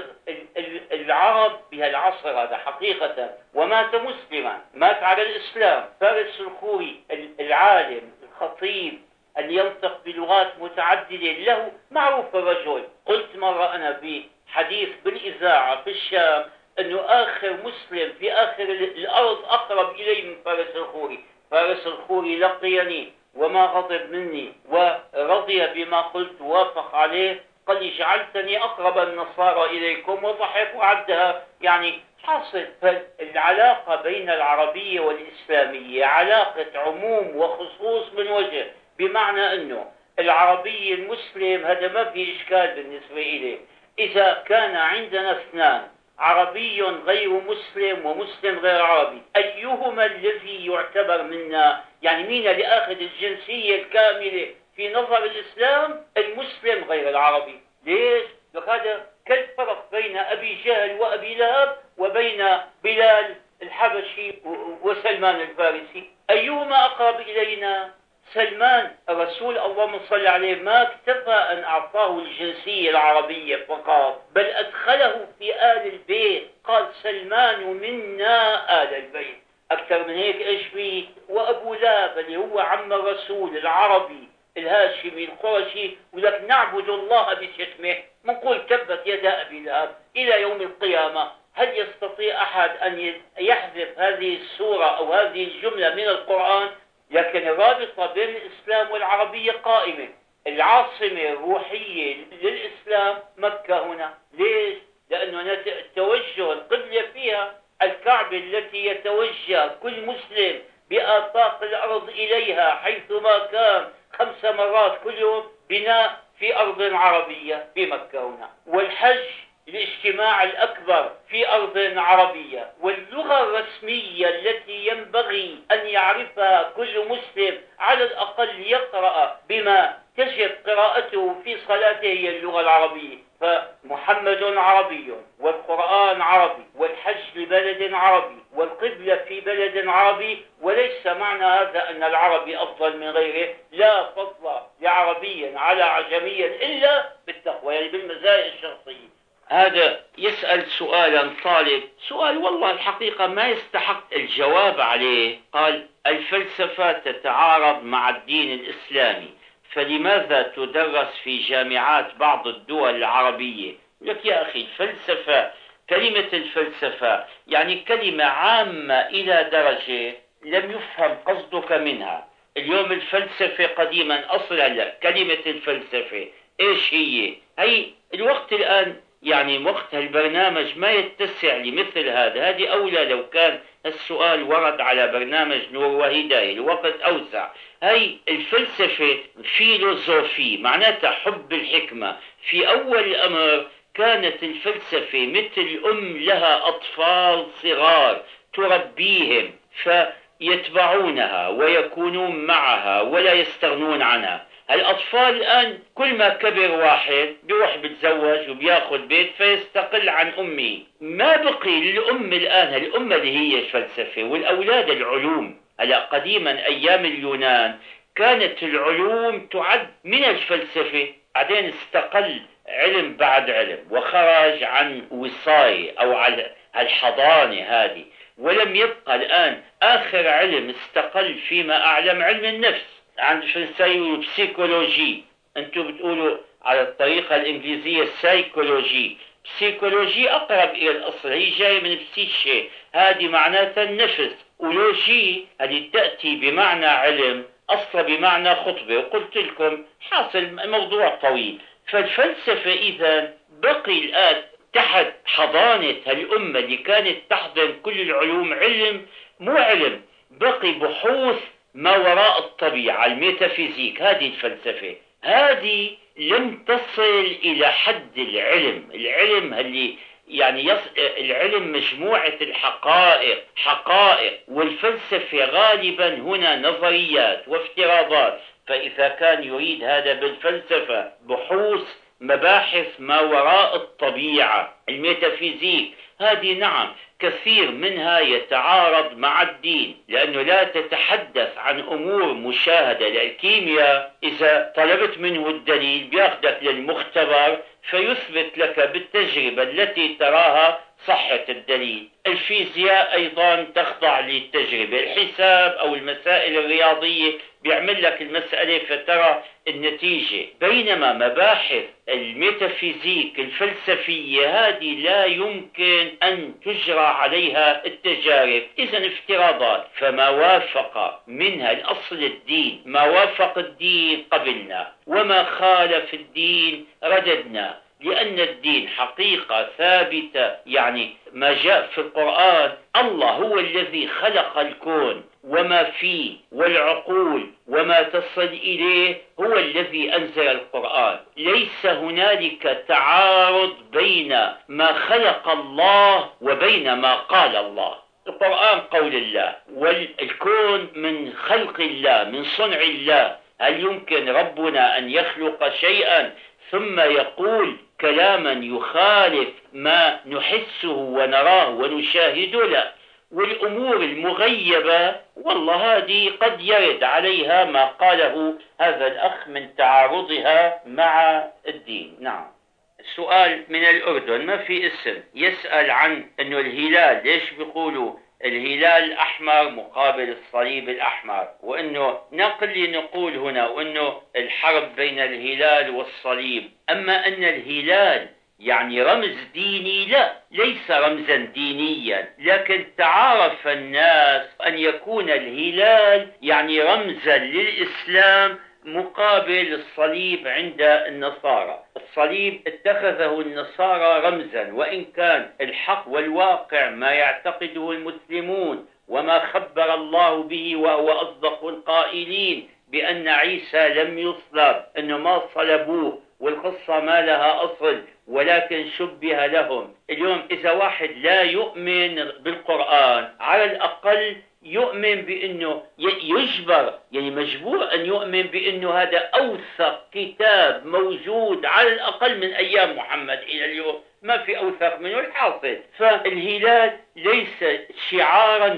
العرب بهالعصر هذا حقيقة، ومات مسلما، مات على الإسلام. فارس الخوري العالم الخطيب اللي ينطق بلغات متعددة، له معروف الرجل. قلت مرة أنا بحديث بالإذاعة في الشام أنه آخر مسلم في آخر الأرض أقرب إلي من فارس الخوري. فارس الخوري لقيني وما غضب مني ورضي بما قلت ووافق عليه، قال لي جعلتني أقرب النصارى إليكم، وضحك وعدها يعني حاصل. فالعلاقة بين العربية والإسلامية علاقة عموم وخصوص من وجه، بمعنى أنه العربي المسلم هذا ما في إشكال بالنسبة إليه. إذا كان عندنا 2 عربي غير مسلم ومسلم غير عربي، أيهما الذي يعتبر منا؟ يعني مين اللي أخذ الجنسية الكاملة في نظر الإسلام؟ المسلم غير العربي. ليش؟ هذا كالفرق بين أبي جهل وأبي لهب وبين بلال الحبشي وسلمان الفارسي. أيهما أقرب إلينا؟ سلمان. الرسول اللهم صل عليه ما اكتفى أن أعطاه الجنسية العربية فقط، بل أدخله في آل البيت، قال سلمان منا آل البيت. أكثر من هيك إيش فيه؟ وأبو لهب اللي هو عم الرسول العربي الهاشمي القرشي ولك نعبد الله بشتمه، نقول تبت يدا أبي لهب إلى يوم القيامة. هل يستطيع أحد أن يحذف هذه السورة أو هذه الجملة من القرآن؟ لكن الرابطة بين الإسلام والعربية قائمة. العاصمة الروحية للإسلام مكة هنا. ليش؟ لأنه توجه القبلة فيها الكعبة التي يتوجه كل مسلم بآفاق الأرض إليها حيثما كان 5 مرات كل يوم، بناء في أرض عربية بمكة هنا. والحج الاجتماع الأكبر في أرض عربية. واللغة الرسمية التي ينبغي أن يعرفها كل مسلم على الأقل يقرأ بما تجب قراءته في صلاته هي اللغة العربية. فمحمد عربي والقرآن عربي والحج لبلد عربي والقبلة في بلد عربي، وليس معنى هذا أن العربي أفضل من غيره. لا فضل لعربي على عجمي إلا بالتقوى، يعني بالمزايا الشخصية. هذا يسأل سؤالا طالب، سؤال والله الحقيقة ما يستحق الجواب عليه. قال: الفلسفة تتعارض مع الدين الإسلامي، فلماذا تدرس في جامعات بعض الدول العربية؟ لك يا أخي الفلسفة، كلمة الفلسفة يعني كلمة عامة إلى درجة لم يفهم قصدك منها. اليوم الفلسفة قديما أصلا كلمة الفلسفة إيش هي؟ هي الوقت الآن يعني وقت البرنامج ما يتسع لمثل هذا. هذه أولى لو كان السؤال ورد على برنامج نور وهداية، الوقت أوسع. هاي الفلسفة فيلوزوفي معناتها حب الحكمة. في أول الأمر كانت الفلسفة مثل أم لها أطفال صغار تربيهم فيتبعونها ويكونون معها ولا يستغنون عنها. الأطفال الآن كل ما كبر واحد بيروح بيتزوج وبياخذ بيت فيستقل عن أمه. ما بقي للأم الآن، الأم اللي هي الفلسفة والأولاد العلوم. هلا قديما أيام اليونان كانت العلوم تعد من الفلسفة، بعدين استقل علم بعد علم وخرج عن وصاية أو على الحضانة هذه، ولم يبقى الآن آخر علم استقل فيما أعلم علم النفس. عند الفرنسيين بسيكولوجي، انتم بتقولوا على الطريقة الإنجليزية سايكولوجي. بسيكولوجي أقرب إلى الأصل، هي جاي من بسيشة، هذه معناتها النفس. ولوجي هذه تأتي بمعنى علم، أصلا بمعنى خطبة، وقلت لكم حاصل موضوع طويل. فالفلسفة إذا بقي الآن تحت حضانة الأمة اللي كانت تحضن كل العلوم، علم مو علم، بقي بحوث ما وراء الطبيعة، الميتافيزيك. هذه الفلسفة هذه لم تصل إلى حد العلم. العلم اللي يعني العلم مجموعة الحقائق، حقائق، والفلسفة غالبا هنا نظريات وافتراضات. فإذا كان يريد هذا بالفلسفة بحوث مباحث ما وراء الطبيعة، الميتافيزيك، هذه نعم كثير منها يتعارض مع الدين، لأنه لا تتحدث عن أمور مشاهدة. للكيمياء إذا طلبت منه الدليل بياخدك للمختبر فيثبت لك بالتجربة التي تراها صحة الدليل. الفيزياء أيضا تخضع للتجربة. الحساب أو المسائل الرياضية بيعمل لك المسألة فترى النتيجة. بينما مباحث الميتافيزيك الفلسفية هذه لا يمكن أن تجرى عليها التجارب، إذن افتراضات. فما وافق منها الأصل الدين، ما وافق الدين قبلنا، وما خالف الدين رددنا، لأن الدين حقيقة ثابتة. يعني ما جاء في القرآن، الله هو الذي خلق الكون وما فيه والعقول وما تصل إليه هو الذي أنزل القرآن. ليس هنالك تعارض بين ما خلق الله وبين ما قال الله. القرآن قول الله، والكون من خلق الله، من صنع الله. هل يمكن ربنا أن يخلق شيئا ثم يقول كلاما يخالف ما نحسه ونراه ونشاهده؟ لا. والأمور المغيبة والله هذه قد يرد عليها ما قاله هذا الأخ من تعارضها مع الدين. نعم. السؤال من الأردن، ما في اسم، يسأل عن أنه الهلال ليش بيقولوا الهلال الأحمر مقابل الصليب الأحمر، وأنه نقل نقول هنا وأنه الحرب بين الهلال والصليب. أما أن الهلال يعني رمز ديني، لا، ليس رمزا دينيا، لكن تعارف الناس أن يكون الهلال يعني رمزا للإسلام مقابل الصليب عند النصارى. الصليب اتخذه النصارى رمزا، وإن كان الحق والواقع ما يعتقده المسلمون وما خبر الله به وهو أصدق القائلين بأن عيسى لم يصلب، أنه ما صلبوه والقصة ما لها أصل ولكن شبه لهم. اليوم إذا واحد لا يؤمن بالقرآن على الأقل يؤمن بأنه يجبر، يعني مجبور أن يؤمن بأنه هذا أوثق كتاب موجود على الأقل من أيام محمد إلى اليوم، ما في أوثق منه الحاصل. فالهلال ليس شعارا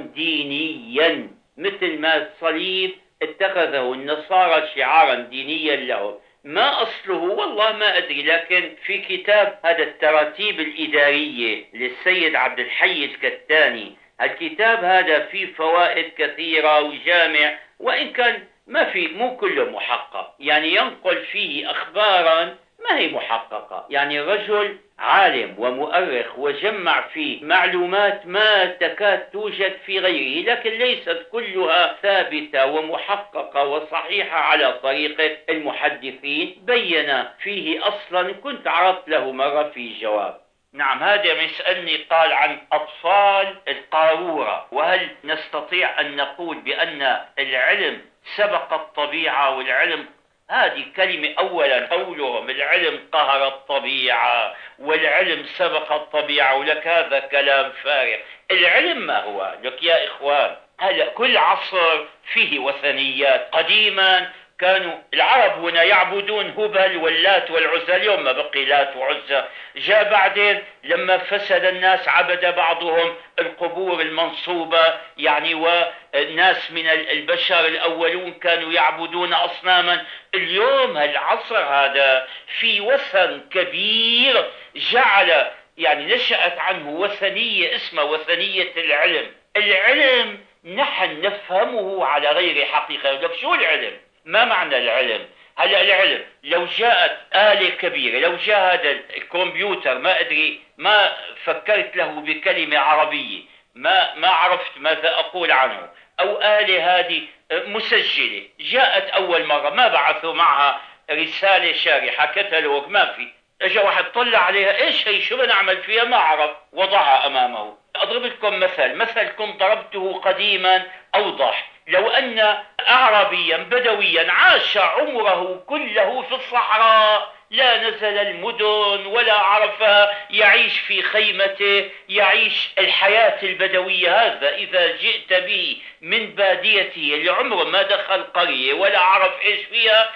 دينيا مثل ما الصليب اتخذه النصارى شعارا دينيا لهم. ما أصله والله ما أدري، لكن في كتاب هذا التراتيب الإدارية للسيد عبد الحي الكتاني، الكتاب هذا فيه فوائد كثيرة وجامع، وإن كان مو كله محقق، يعني ينقل فيه أخبارا ما هي محققة. يعني رجل عالم ومؤرخ وجمع فيه معلومات ما تكاد توجد في غيره، لكن ليست كلها ثابتة ومحققة وصحيحة على طريقة المحدثين. بين فيه أصلا، كنت عرضت له مرة في جواب. نعم. هذا يسألني قال عن أطفال القارورة، وهل نستطيع أن نقول بأن العلم سبق الطبيعة والعلم؟ هذه كلمة أولا قولهم العلم قهر الطبيعة والعلم سبق الطبيعة، ولك هذا كلام فارغ. العلم ما هو؟ لك يا إخوان، هلأ كل عصر فيه وثنيات. قديما كانوا العرب هنا يعبدون هبل واللات والعزى، اليوم ما بقي لات وعزى. جاء بعدين لما فسد الناس عبد بعضهم القبور المنصوبة، يعني والناس من البشر الأولون كانوا يعبدون أصناما. اليوم العصر هذا في وثن كبير جعل يعني نشأت عنه وثنية اسمها وثنية العلم. العلم نحن نفهمه على غير حقيقة. لك شو العلم؟ ما معنى العلم؟ هلا العلم لو جاءت آلة كبيرة، لو جاء هذا الكمبيوتر ما أدري، ما فكرت له بكلمة عربية، ما عرفت ماذا أقول عنه، أو آلة هذه مسجلة جاءت أول مرة ما بعثوا معها رسالة شارحة كتالوج، ما في. اجى واحد طلع عليها، ايش هي، شو بنعمل فيها؟ ما عرف، وضعها امامه. اضرب لكم مثلكم ضربته قديما اوضح. لو ان اعرابيا بدويا عاش عمره كله في الصحراء، لا نزل المدن ولا عرفها، يعيش في خيمته، يعيش الحياة البدوية. هذا إذا جئت به من باديته اللي عمره ما دخل قرية ولا عرف إيش فيها،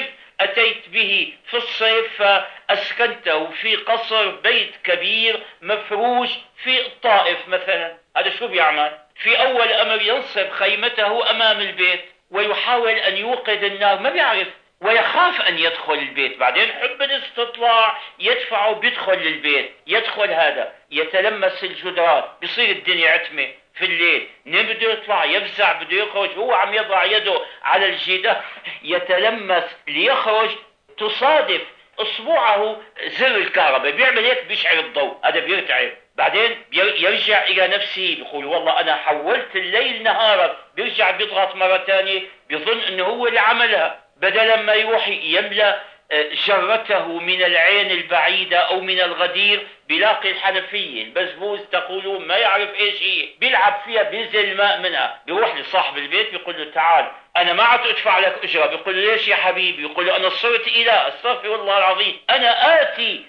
أتيت به في الصيف فأسكنته في قصر بيت كبير مفروش في الطائف مثلا، هذا شو بيعمل؟ في أول أمر ينصب خيمته أمام البيت ويحاول أن يوقد النار، ما بيعرف ويخاف أن يدخل البيت. بعدين حب الاستطلاع يدفعه، بيدخل للبيت، يدخل هذا يتلمس الجدران، بيصير الدنيا عتمة في الليل، بده يطلع يفزع، بده يخرج، هو عم يضع يده على الجدار يتلمس ليخرج، تصادف اصبعه زر الكهرباء، بيعمل هيك بيشعل الضوء، هذا بيرتعب. بعدين يرجع الى نفسه، بيقول والله انا حولت الليل نهارا، بيرجع بيضغط مرة ثانية، بيظن انه هو اللي عملها، بدل ما يروح يملأ جرته من العين البعيدة أو من الغدير بيلاقي الحنفية البزبوز تقولون ما يعرف ايش هي، بيلعب فيها بينزل الماء منها، بيروح لصاحب البيت بيقول له تعال أنا ما عاد أدفع لك أجرة. بيقول له ليش يا حبيبي؟ يقول له أنا صرت إله، استغفر الله العظيم، أنا آتي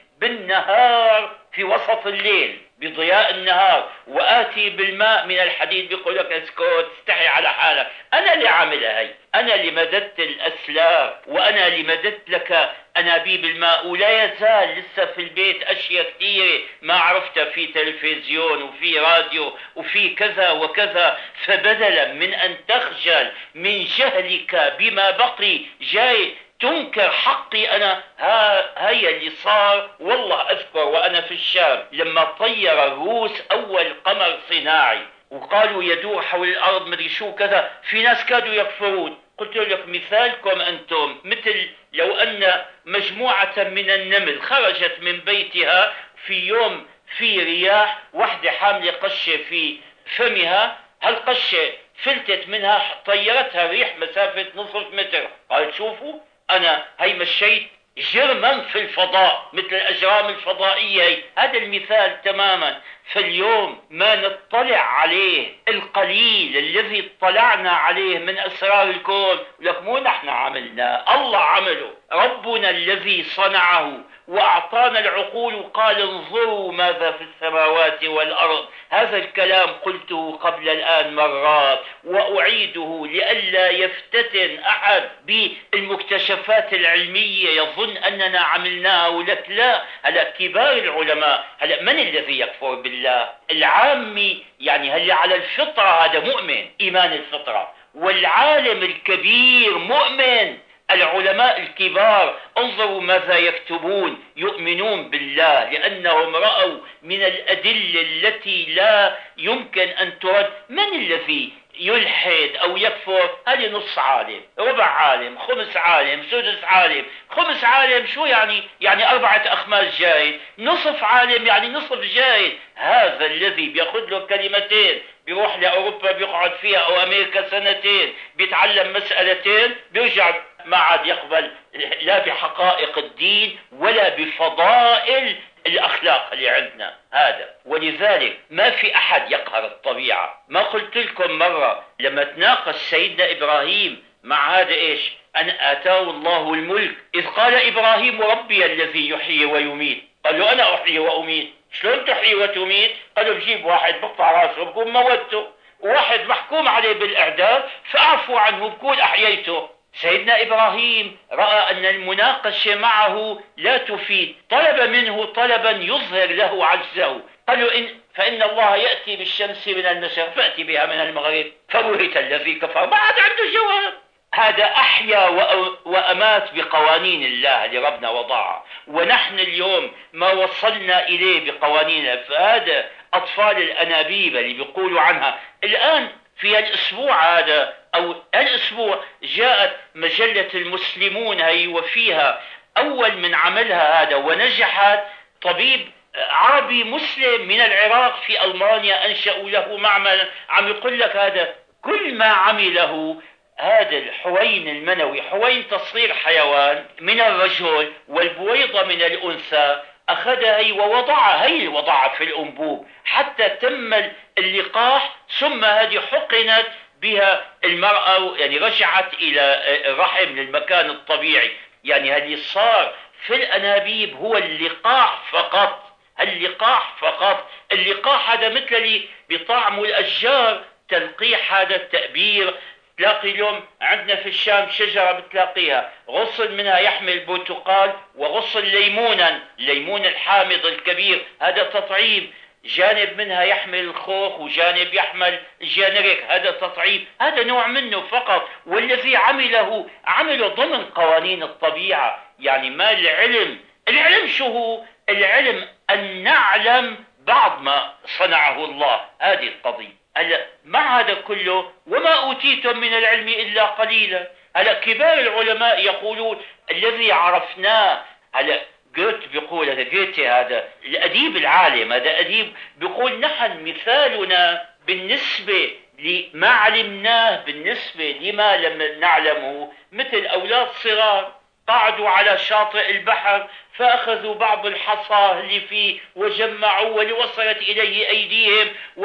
بالنهار في وسط الليل بضياء النهار وآتي بالماء من الحديد. بيقول لك اسكت استحي على حالك، أنا اللي عاملها هي، أنا اللي مددت الأسلاك وأنا اللي مددت لك أنابيب الماء، ولا يزال لسه في البيت أشياء كثيرة ما عرفتها في تلفزيون وفي راديو وفي كذا وكذا. فبدلا من أن تخجل من جهلك بما بقي جاي تنكر حقي أنا، هي اللي صار. والله أذكر وأنا في الشام لما طير الروس أول قمر صناعي وقالوا يدور حول الأرض مدري شو كذا، في ناس كادوا يكفرون. قلت لك مثالكم أنتم مثل لو أن مجموعة من النمل خرجت من بيتها في يوم في رياح، واحدة حاملة قشة في فمها، هالقشة فلتت منها طيرتها ريح مسافة نصف متر. قال شوفوا أنا هي مشيت جرما في الفضاء مثل الأجرام الفضائية هي. هذا المثال تماما. فاليوم ما نطلع عليه القليل الذي اطلعنا عليه من أسرار الكون، لك مو نحن عملنا، الله عمله، ربنا الذي صنعه وأعطانا العقول وقال انظروا ماذا في السماوات والأرض. هذا الكلام قلته قبل الآن مرات وأعيده لئلا يفتتن أحد بالمكتشفات العلمية يظن أننا عملناها، ولك لا. هلأ كبار العلماء، هلأ من الذي يكفر بالله؟ العامي يعني هل على الفطرة هذا مؤمن إيمان الفطرة، والعالم الكبير مؤمن. العلماء الكبار انظروا ماذا يكتبون، يؤمنون بالله لأنهم رأوا من الأدلة التي لا يمكن أن ترد. من الذي يلحد أو يكفر؟ هذه نص عالم، ربع عالم، خمس عالم، سدس عالم. خمس عالم شو يعني؟ يعني 4 أخماس جاهل. نصف عالم يعني نصف جاهل. هذا الذي بياخذ له كلمتين بيروح لأوروبا بيقعد فيها أو أمريكا سنتين بيتعلم مسألتين بيرجع ما عاد يقبل لا بحقائق الدين ولا بفضائل الأخلاق اللي عندنا هذا. ولذلك ما في أحد يقهر الطبيعة. ما قلت لكم مرة لما تناقش سيدنا إبراهيم مع هذا إيش؟ أن آتاه الله الملك إذ قال إبراهيم ربي الذي يحيي ويميت. قالوا أنا أحيي وأميت. شلون تحيي وتميت؟ قالوا بجيب واحد بقطع راسه بكون موته، وواحد محكوم عليه بالإعدام فأعفو عنه بكون أحييته. سيدنا إبراهيم رأى أن المناقشة معه لا تفيد، طلب منه طلبا يظهر له عجزه. قالوا فإن الله يأتي بالشمس من المشرق فأتي بها من المغرب فبهت الذي كفر. ما عاد عنده جواب. هذا أحيا وأمات بقوانين الله اللي ربنا وضعها، ونحن اليوم ما وصلنا إليه بقوانيننا. فهذا أطفال الأنابيب اللي بيقولوا عنها الآن في الأسبوع هذا أو الأسبوع جاءت مجلة المسلمون هي وفيها أول من عملها هذا ونجحت طبيب عربي مسلم من العراق في ألمانيا أنشأوا له معمل. عم يقول لك هذا كل ما عمله هذا الحوين المنوي، حوين تصغير حيوان من الرجل والبويضة من الأنثى، أخذها هي ووضعها، هي وضعها في الأنبوب حتى تم اللقاح، ثم هذه حقنت بها المرأة يعني رجعت إلى الرحم للمكان الطبيعي. يعني هذه صار في الأنابيب هو اللقاح فقط، اللقاح فقط. اللقاح هذا مثل اللي بطعم الأشجار تلقيح، هذا التأبير. تلاقي اليوم عندنا في الشام شجرة بتلاقيها غصن منها يحمل برتقال وغصن ليمونا، الليمون الحامض الكبير هذا تطعيم. جانب منها يحمل الخوخ وجانب يحمل الجانريك، هذا تطعيم. هذا نوع منه فقط، والذي عمله ضمن قوانين الطبيعة. يعني ما العلم شو هو؟ العلم أن نعلم بعض ما صنعه الله، هذه القضية. هلا مع هذا كله وما أوتيتم من العلم إلا قليلا. هلا كبار العلماء يقولون الذي عرفناه. هلا جوت بيقول، هذا جوتي هذا الأديب العالم، هذا أديب بيقول نحن مثالنا بالنسبة لما علمناه بالنسبة لما لم نعلمه مثل أولاد صغار. قعدوا على شاطئ البحر فأخذوا بعض الحصى اللي فيه وجمعوا ولوصلت إليه أيديهم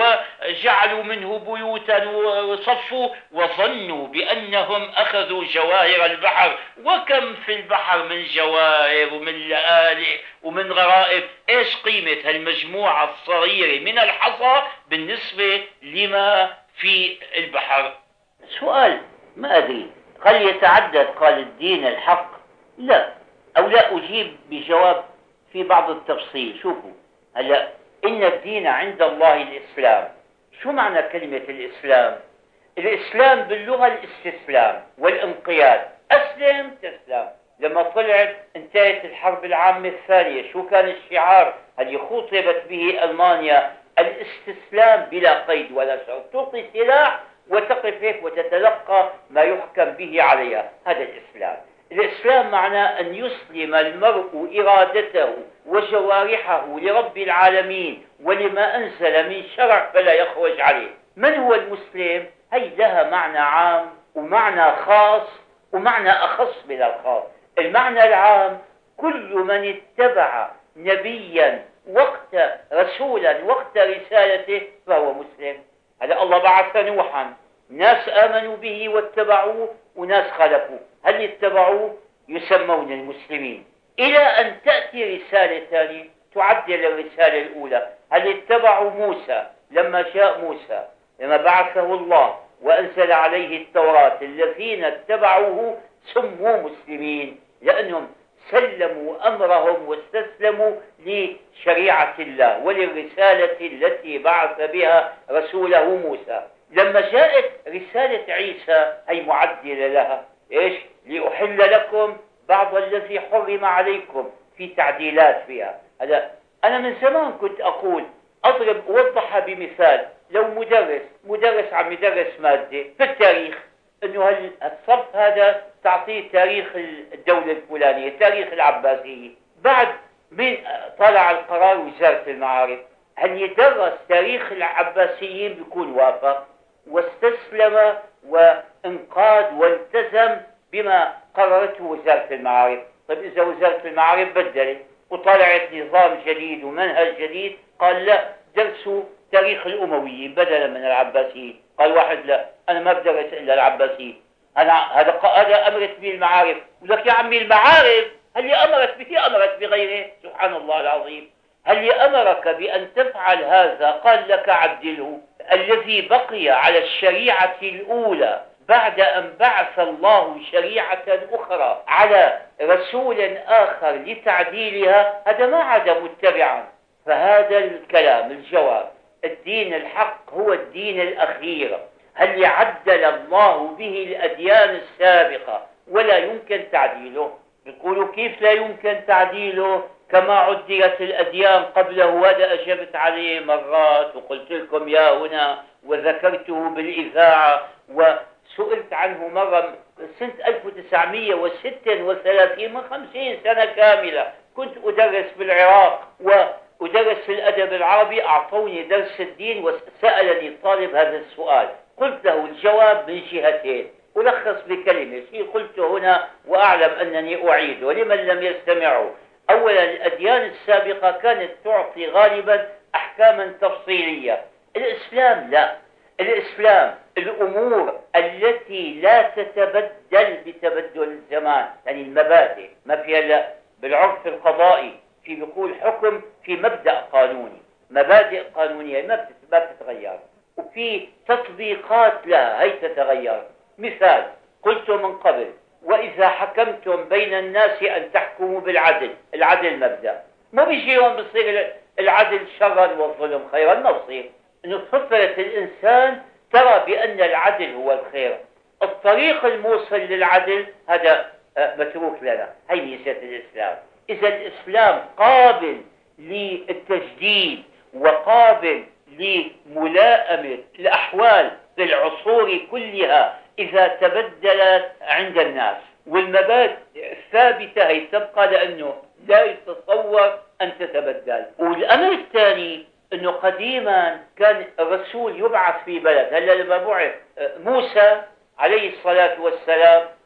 وجعلوا منه بيوتا وصفوا وظنوا بأنهم أخذوا جواهر البحر. وكم في البحر من جواهر ومن لآلئ ومن غرائب. إيش قيمة هالمجموعة الصغيرة من الحصى بالنسبة لما في البحر؟ سؤال ما أدري، قال يتعدد، قال الدين الحق، لا أو لا أجيب بجواب في بعض التفصيل. شوفوا هلا، إن الدين عند الله الإسلام. شو معنى كلمة الإسلام؟ الإسلام باللغة الاستسلام والانقياد. أسلم تسلم. لما طلعت انتهت الحرب العامة الثانية شو كان الشعار الذي خطبت به ألمانيا؟ الاستسلام بلا قيد ولا شرط. تعطي سلاح وتقف هيك وتتلقى ما يحكم به عليها. هذا الإسلام. الإسلام معناه أن يسلم المرء إرادته وجوارحه لرب العالمين ولما أنزل من شرع فلا يخرج عليه. من هو المسلم؟ هي لها معنى عام ومعنى خاص ومعنى أخص من الخاص. المعنى العام كل من اتبع نبيا وقت رسولا وقت رسالته فهو مسلم. هذا الله بعث نوحا، ناس آمنوا به واتبعوه وناس خلفوه. هل اتبعوه؟ يسمون المسلمين. إلى أن تأتي رسالة ثانية تعدل الرسالة الأولى. هل اتبعوا موسى لما جاء موسى لما بعثه الله وأنزل عليه التوراة؟ الذين اتبعوه سموا مسلمين لأنهم سلموا أمرهم واستسلموا لشريعة الله وللرسالة التي بعث بها رسوله موسى. لما جاءت رسالة عيسى هي معدلة لها. إيش؟ لأحل لكم بعض الذي حرم عليكم، في تعديلات فيها. هذا أنا من زمان كنت أقول أوضحها بمثال. لو مدرس عم يدرس مادة في التاريخ، إنه الصف هذا تعطيه تاريخ الدولة الفلانية، تاريخ العباسية. بعد من طلع القرار وزارة المعارف، هل يدرس تاريخ العباسيين بيكون وافق واستسلم وانقاد والتزم بما قررته وزارة المعارف. طيب إذا وزارة المعارف بدلت وطلعت نظام جديد ومنهج جديد، قال لا درسوا تاريخ الأمويين بدلا من العباسيين. قال واحد لا أنا ما بدرس إلا العباسيين، هذا أمرت به المعارف. ولك يا عمي المعارف هل أمرت به أمرت بغيره؟ سبحان الله العظيم. هل أمرك بأن تفعل هذا؟ قال لك عدله. الذي بقي على الشريعة الأولى بعد أن بعث الله شريعة أخرى على رسول آخر لتعديلها، هذا ما عاد متبعا. فهذا الكلام الجواب، الدين الحق هو الدين الأخير. هل عدل الله به الأديان السابقة ولا يمكن تعديله؟ يقولوا كيف لا يمكن تعديله؟ كما عدلت الأديان قبله. هذا أجبت عليه مرات وقلت لكم يا هنا وذكرته بالإذاعة وسئلت عنه مرة سنة 1936 من 50 سنة كاملة. كنت أدرس بالعراق وأدرس الأدب العربي. أعطوني درس الدين وسألني الطالب هذا السؤال، قلت له الجواب من جهتين. ألخص بكلمة شيء قلته هنا وأعلم أنني أعيده لمن لم يستمعوا. أولا الأديان السابقة كانت تعطي غالبا أحكاما تفصيلية. الإسلام لا. الإسلام الأمور التي لا تتبدل بتبدل الزمان، يعني المبادئ ما فيها لا. بالعرف القضائي في بيقول حكم في مبدأ قانوني، مبادئ قانونية ما بتتغير، وفي تطبيقات لها هي تتغير. مثال قلت من قبل وإذا حكمتم بين الناس أن تحكموا بالعدل. العدل مبدأ، ما بيجي يوم بصير العدل شرا والظلم خيرا. ما بصير. إنه فطرة الإنسان ترى بأن العدل هو الخير. الطريق الموصل للعدل هذا متروك لنا. هي ميزة الإسلام. إذا الإسلام قابل للتجديد وقابل لملائمة الأحوال في العصور كلها إذا تبدلت عند الناس، والمبادئ الثابتة هي تبقى لأنه لا يتصور أن تتبدل. والأمر الثاني أنه قديما كان الرسول يبعث في بلد. هلا لما بعث موسى عليه الصلاة والسلام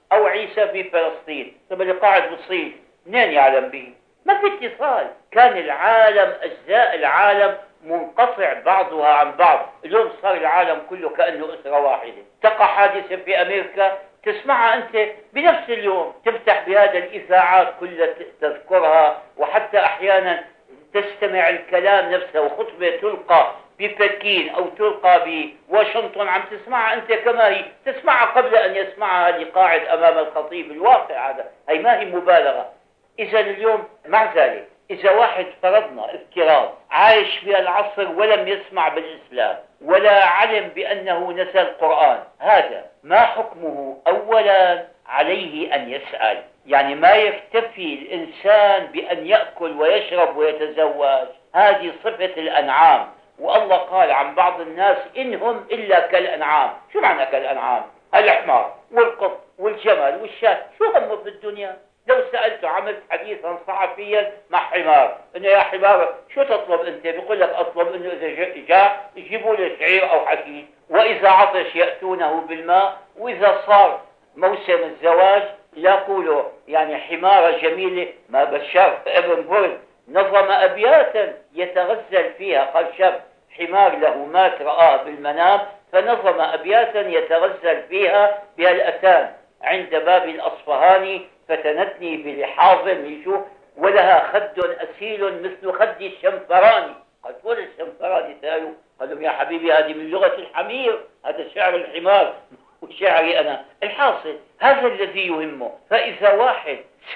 أو عيسى في فلسطين. طب اللي قاعد بالصين منين يعلم به؟ ما في اتصال. كان العالم، أجزاء العالم منقطع بعضها عن بعض. اليوم صار العالم كله كأنه أسرة واحدة. تقع حادثة في أمريكا تسمعها أنت بنفس اليوم، تفتح بهذا الإذاعات كلها تذكرها، وحتى أحيانا تستمع الكلام نفسه، وخطبة تلقى ببكين أو تلقى بواشنطن عم تسمعها أنت كما هي، تسمعها قبل أن يسمعها اللي قاعد أمام الخطيب. الواقع هذا، هي ما هي مبالغة. إذا اليوم مع ذلك إذا واحد فرضنا افتراض عايش في العصر ولم يسمع بالإسلام ولا علم بأنه نزل القرآن، هذا ما حكمه؟ أولا عليه أن يسأل. يعني ما يكتفي الإنسان بأن يأكل ويشرب ويتزوج، هذه صفة الأنعام. والله قال عن بعض الناس إنهم إلا كالأنعام. شو معنى كالأنعام؟ الحمار والقط والجمل والشاة، شو همه في الدنيا؟ لو سألته، عملت حديثا صحفيا مع حمار، إنه يا حمار شو تطلب أنت؟ بيقول لك أطلب إنه إذا جاء يجيبوا له شعير أو حديد، وإذا عطش يأتونه بالماء، وإذا صار موسم الزواج يقولوا يعني حمارة جميلة. ما بشار ابن برد نظم أبياتا يتغزل فيها، قال شاب حمار له مات رآه بالمنام، فنظم أبياتا يتغزل فيها بهالأتان: عند باب الأصفهاني فتنتني بلحاظ يشوف، ولها خد أسيل مثل خد الشنفراني. قال ولا الشنفراني سألوا، قالوا يا حبيبي هذه من لغة الحمير، هذا شعر الحمار وشعري أنا. الحاصل هذا الذي يهمه. فإذا واحد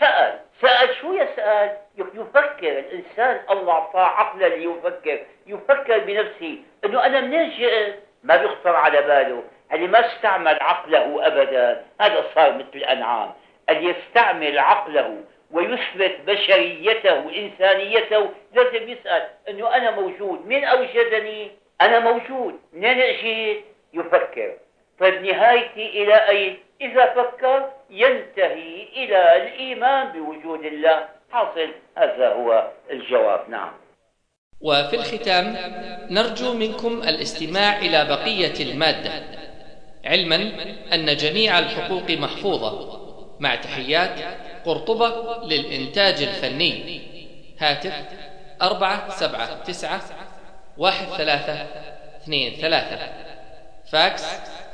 سأل شو يسأل؟ يفكر الإنسان. الله أعطاه عقلا يفكر بنفسه إنه أنا منين جئت؟ ما بيخطر على باله. اللي ما استعمل عقله أبدا هذا صار مثل الأنعام. اللي يستعمل عقله ويثبت بشريته وإنسانيته لازم يسأل إنه أنا موجود، مين أوجدني؟ أنا موجود، منين أجيت؟ يفكر. طيب نهايتي إلى أين؟ إذا فكر ينتهي إلى الإيمان بوجود الله. حاصل هذا هو الجواب. نعم. وفي الختام نرجو منكم الاستماع إلى بقية المادة، علما أن جميع الحقوق محفوظة. مع تحيات قرطبة للإنتاج الفني. هاتف 4791323، فاكس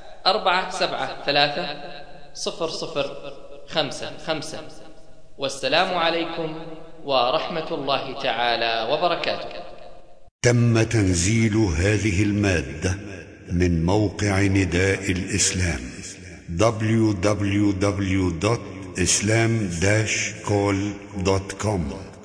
4730055. والسلام عليكم ورحمة الله تعالى وبركاته. تم تنزيل هذه المادة من موقع نداء الإسلام www.islam-call.com